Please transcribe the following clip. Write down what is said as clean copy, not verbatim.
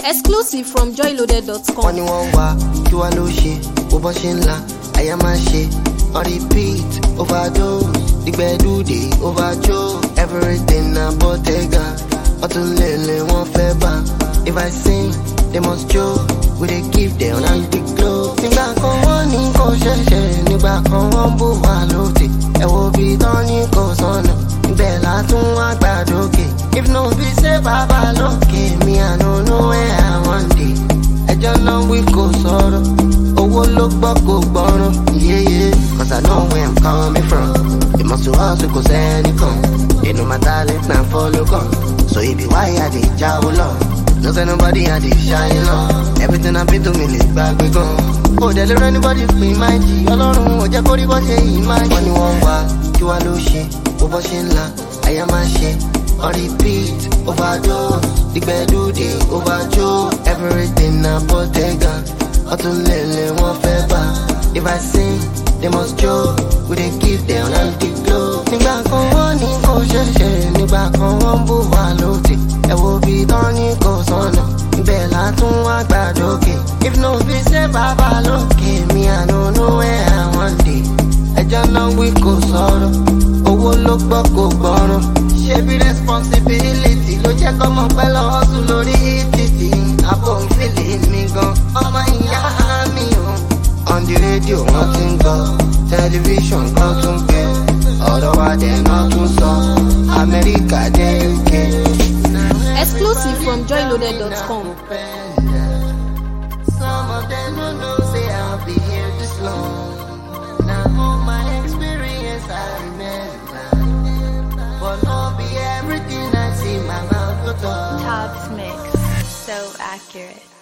Exclusive from joyloaded.com. Wọ́n ní wọ́n wá kí wá ló ṣe bó bọ́ ṣe ńlá àyà máa ṣe on repeat overdose ìgbẹ́dúdè overjoe everything na Bottega ọtún lèlè wọ́n fẹ́ bá if I sing they must joke we dey give them and the glow. Nígbà kan wọ́n ní kò ṣẹ̀ṣẹ̀ nígbà kan wọ́n bù wá lóde ẹ wo bí tán ní kò sọnà ibẹ̀ látún wá gbàdókè if no be say bàbá lókè mi I no know where I wan dey ẹjọ́ náà wí kò sọ̀rọ̀ owó ló gbọ́ kò gbọ́rọ̀ yéyé cause I know where I'm coming from it must to hustle kò sẹ́ni kan inú my talent na follow kan so it be why I dey jáwó lọ no say nobody I dey shine lọ everything I been to me lè gbàgbé gan ó dẹ̀ lè rẹ́ anybody pin my jí ọlọ́run ò jẹ́ kó rí bọ́ ṣe yìí máa wọ́n ní wọ́n wá kí wá ló ṣe bó bọ́ ṣe ńlá àyà máa ṣe on repeat overdose ìgbẹ́dúdè overjoe everything na Bottega ọtún lèlè wọ́n fẹ́ bá if I sing they must joke we dey give them and the glow. Nígbà kan wọ́n ní kò ṣẹ̀ṣẹ̀ nígbà kan wọ́n bù wá lóde ẹ wo bí tán ní kò sọnà ibẹ̀ látún wá gbàdókè if no be say bàbá lókè mi I no know where I wan dey ẹjọ́ náà wí kò sọ̀rọ̀ owó ló gbọ́ kò gbọ́rọ̀ ṣebí responsibility ló jẹ́ kọ́mọ pẹ́ lọ́wọ́ sùn lórí títì àbò ń fìlì mi gan ọmọ ìyá mi o. On the radio wọ́n ti ń gbọ́ tẹlifíṣọ̀n kan tún gbé ọ̀rọ̀ wa dẹ̀ náà tún sọ Amẹ́ríkà dé UK. Exclusive from joyloaded.com. Some of them don't know say I'll be here this long. Now all my experience I remember, but not be everything I see my mouth to talk. Tops Mix, so accurate.